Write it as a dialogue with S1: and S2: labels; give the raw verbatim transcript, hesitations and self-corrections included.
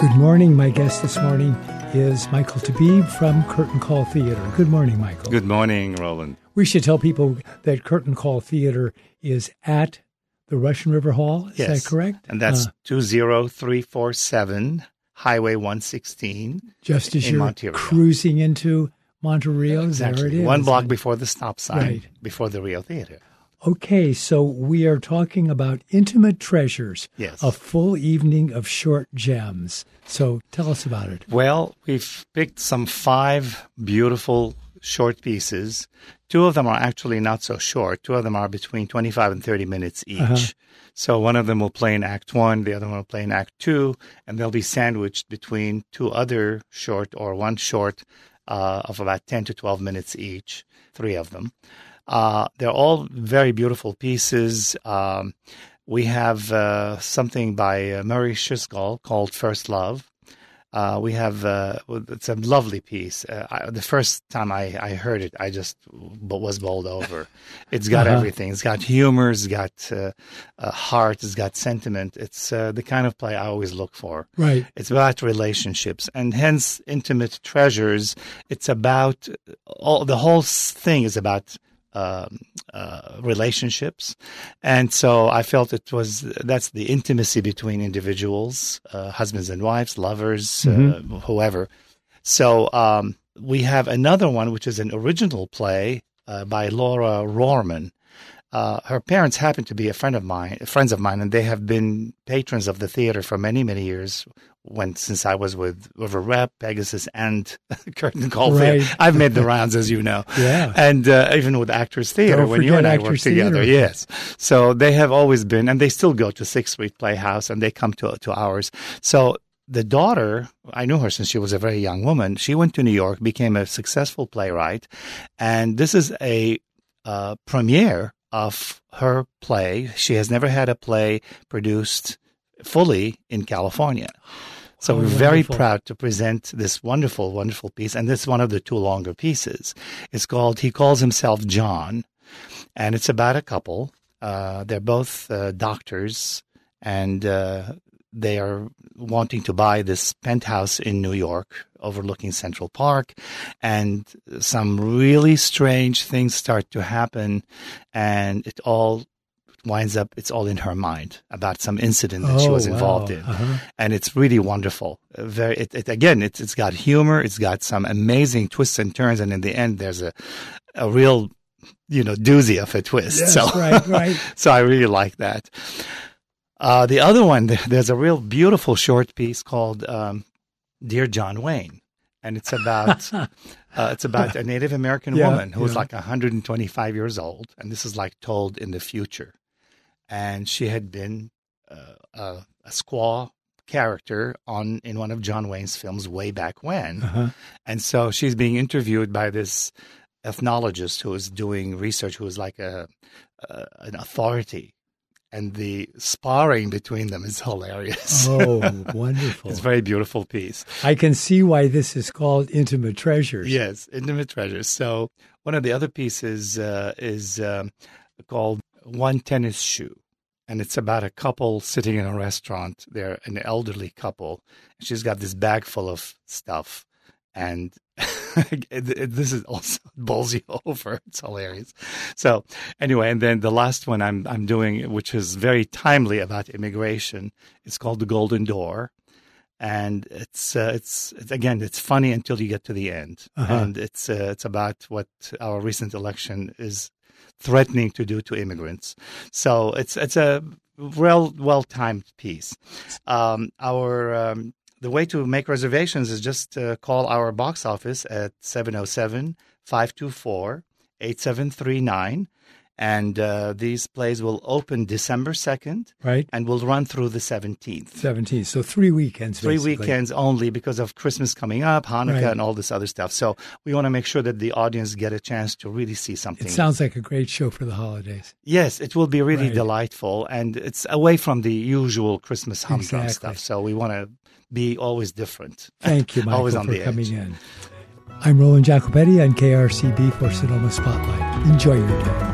S1: Good morning. My guest this morning is Michael Tabib from Curtain Call Theater. Good morning, Michael.
S2: Good morning, Roland.
S1: We should tell people that Curtain Call Theater is at the Russian River Hall. Is
S2: yes.
S1: that correct?
S2: And that's uh, two zero three four seven Highway one sixteen.
S1: Just as
S2: in
S1: you're
S2: Monterey.
S1: Cruising into Monterey.
S2: Exactly.
S1: There it is.
S2: One block before the stop sign,
S1: right.
S2: before the Rio Theater.
S1: Okay, so we are talking about Intimate Treasures,
S2: yes.
S1: a full evening of short gems. So tell us about it.
S2: Well, we've picked some five beautiful short pieces. Two of them are actually not so short. Two of them are between twenty-five and thirty minutes each. Uh-huh. So one of them will play in Act One, the other one will play in Act Two, and they'll be sandwiched between two other short or one short uh, of about ten to twelve minutes each, three of them. Uh, they're all very beautiful pieces. Um, we have uh, something by uh, Murray Shisgall called First Love. Uh, we have, uh, it's a lovely piece. Uh, I, the first time I, I heard it, I just was bowled over. It's got uh-huh. everything. It's got humor. It's got uh, uh, heart. It's got sentiment. It's uh, the kind of play I always look for.
S1: Right.
S2: It's about relationships, and hence Intimate Treasures. It's about, all the whole thing is about Um, uh, relationships. And so I felt it was, that's the intimacy between individuals, uh, husbands and wives, lovers, mm-hmm. uh, whoever. So um, we have another one, which is an original play uh, by Laura Rohrman. Uh, her parents happen to be a friend of mine, friends of mine, and they have been patrons of the theater for many, many years. When since I was with River Rep, Pegasus, and Curtain Call
S1: right.
S2: Theater, I've made the rounds, as you know.
S1: Yeah,
S2: and uh, even with Actors Theater,
S1: Don't
S2: when you and I work
S1: Theater.
S2: together, yes. So they have always been, and they still go to Sixth Street Playhouse, and they come to to ours. So the daughter, I knew her since she was a very young woman. She went to New York, became a successful playwright, and this is a uh, premiere of her play. She has never had a play produced fully in California. So
S1: oh,
S2: we're
S1: wonderful.
S2: very proud to present this wonderful, wonderful piece. And this is one of the two longer pieces. It's called He Calls Himself John. And it's about a couple. Uh, they're both uh, doctors. And uh, they are wanting to buy this penthouse in New York overlooking Central Park. And some really strange things start to happen. And it all winds up, it's all in her mind about some incident that
S1: oh,
S2: she was involved
S1: wow.
S2: in.
S1: Uh-huh.
S2: And it's really wonderful. Uh, very, it, it, again, it's, it's got humor. It's got some amazing twists and turns. And in the end, there's a, a real, you know, doozy of a twist.
S1: Yes,
S2: so,
S1: right, right.
S2: so I really like that. Uh, the other one, there's a real beautiful short piece called um, Dear John Wayne. And it's about uh, it's about a Native American
S1: yeah,
S2: woman who's
S1: yeah.
S2: like one hundred twenty-five years old. And this is like told in the future. And she had been uh, a, a squaw character on in one of John Wayne's films way back when.
S1: Uh-huh.
S2: And so she's being interviewed by this ethnologist who is doing research, who is like a, a an authority. And the sparring between them is hilarious.
S1: Oh, wonderful.
S2: It's a very beautiful piece.
S1: I can see why this is called Intimate Treasures.
S2: Yes, Intimate Treasures. So one of the other pieces uh, is um, called One Tennis Shoe. And it's about a couple sitting in a restaurant. They're an elderly couple. She's got this bag full of stuff. And it, it, this is also bowls you over. It's hilarious. So anyway, and then the last one I'm I'm doing, which is very timely about immigration, it's called The Golden Door. And it's, uh, it's, it's again, it's funny until you get to the end. Uh-huh. And it's uh, it's about what our recent election is threatening to do to immigrants. So it's it's a well well timed piece. Um, our um, the way to make reservations is just uh, call our box office at seven oh seven, five two four, eight seven three nine. And uh, these plays will open December second,
S1: right,
S2: and will run through the seventeenth.
S1: seventeenth, so three weekends,
S2: Three
S1: basically.
S2: weekends only because of Christmas coming up, Hanukkah,
S1: right.
S2: and all this other stuff. So we want to make sure that the audience get a chance to really see something.
S1: It sounds like a great show for the holidays.
S2: Yes, it will be really
S1: right.
S2: delightful, and it's away from the usual Christmas humdrum
S1: exactly.
S2: stuff. So we want to be always different.
S1: Thank you, Michael,
S2: always on
S1: for
S2: the
S1: coming
S2: edge.
S1: in. I'm Roland Jacobetti on K R C B for Sonoma Spotlight. Enjoy your day.